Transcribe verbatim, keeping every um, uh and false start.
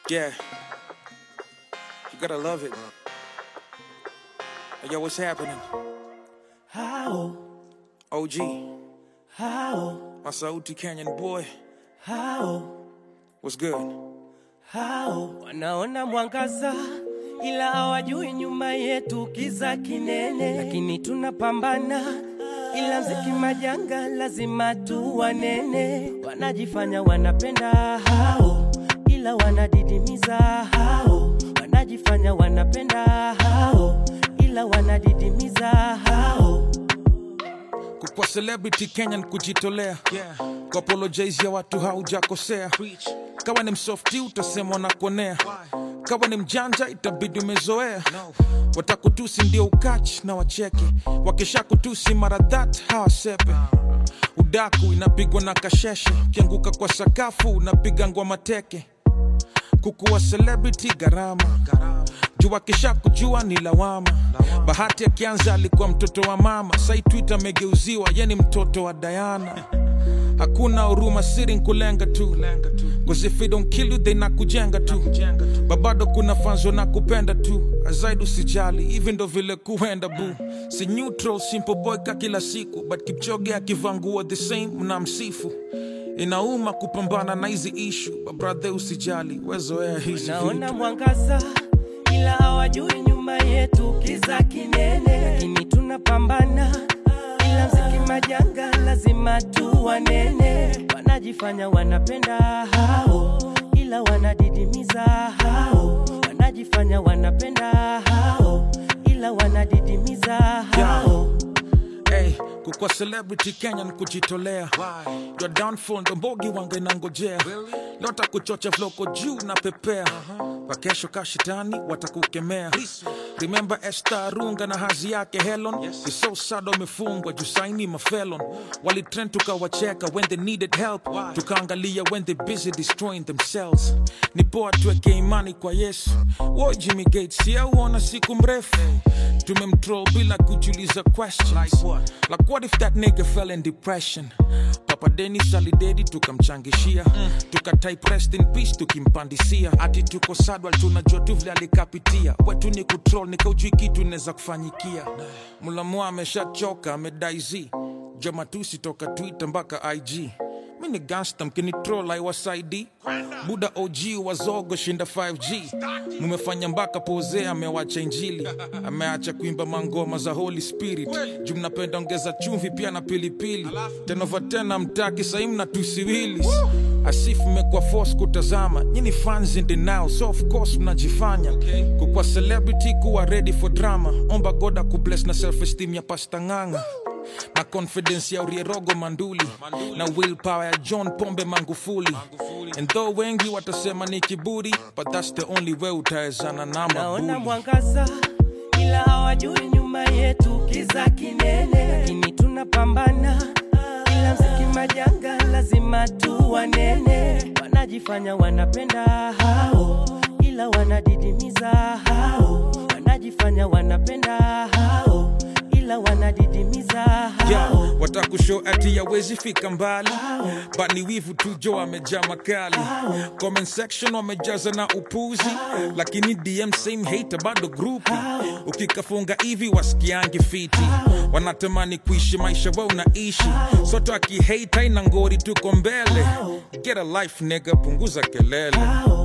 Yeah. You gotta love it. Hey, yo, what's happening? How? O G. How? My Sauti Canyon boy. How? What's good? How? Wanaona mwangaza ila hawajui nyuma yetu kiza kinene, lakini tunapambana ila mziki majanga lazima tuwanene. Wanajifanya wanapenda hao ila wanadidimiza hao, wanajifanya wanapenda hao ila wanadidimiza hao. Kukua celebrity Kenyan kujitolea, yeah. Kwa apologize ya watu haujakosea. Kawa ni msofti utasema unakonea, kawa ni mjanja itabidi umezoea. Watakutusi ndio ukach na wacheke, wakisha kutusi mara that hawasepe. Udaku inapigwa na kasheshe, kianguka kwa sakafu unapiga ngwa mateke. Kukua celebrity garama, jua kisha kujua ni lawama. Bahati ya kianza alikuwa mtoto wa mama, sai Twitter megeuziwa yeni mtoto wa Diana. Hakuna huruma siri nkulenga tu, cause if they don't kill you they nakujenga tu. Babado kuna fanzo na kupenda tu, azaidu sijali even ndo vile kuenda bu. Si neutral simple boy ka kila siku, but Kipchoge akivangua the same mnamsifu. Inauma kupambana na hizi issue, but brother usijali wezoea hizi vitu. Naona mwangaza ila hawajui nyuma yetu kiza kinene, lakini tunapambana ila mziki majanga lazima tuwanene. Wanajifanya wanapenda hao ila wanadidimiza hao, wanajifanya wanapenda hao ila wanadidimiza hao. Hey, kukua celebrity Kenyan kujitolea. Your downfall ndo mbogi wanga inangojea. Lota kuchocha vloko juu na pepea. Wakesho kashitani watakukemea. Remember Esther Arunga na hazi yake Helen. It's so sad wamefungwa juu saini mafelon. Walitrend tukawacheka when they needed help, tukaangalia when they busy destroying themselves. Ni poa tuweke imani kwa Yesu. Wo Jimmy Gates ya uona siku mrefu, tumemtroll bila kujuliza questions. Like what if that nigga fell in depression? Papa Dennis alidedi tukamchangishia, mm. Tuka type rest in peace tukimpandisia. Ati tuko sadwal tunajua tu vile alikapitia. Wetu ni kutroll nikaujui kitu neza kufanyikia. Mulamua ameshachoka amedaizi, Jamatusi toka Twitter mpaka I G. Mini gangsta mkini troll I was I D. Buda O G wazogo shinda five G. Mumefanya mpaka pose amewacha injili, ameacha kuimba mangoma za Holy Spirit. Juu mnapenda ongeza chumvi pia na pilipili. Tenova tena mtaki saimu na tusiwilis. Asifu mekwa force kutazama, nyini fans in denial, so of course mnajifanya. Kukua celebrity kuwa ready for drama, omba goda kubless na self-esteem ya Pasta Nganga. Na confidence ya Urierogo Manduli, Manduli. Na willpower ya John Pombe Magufuli. And though wengi watasema ni kiburi, but that's the only way utaezana na mabuli. Naona mwangaza ila hawajui nyuma yetu kiza kinene, lakini tunapambana ila mziki majanga lazima tuwanene. Wanajifanya wanapenda hao ila wanadidimiza hao, wanajifanya wanapenda hao ila wanadidimiza hao. Yeah, watakushow ati ya wezi fika mbali, but ni wivu tu jo wamejaa makali. Comment section wamejaza na upuzi, lakini D M same hater bado grupi. Ukikafunga hivi wasikiangi fiti, wanatamani kuishi maisha wao unaishi. Soto aki hate haina ngori tuko mbele. Get a life nigga, punguza kelele.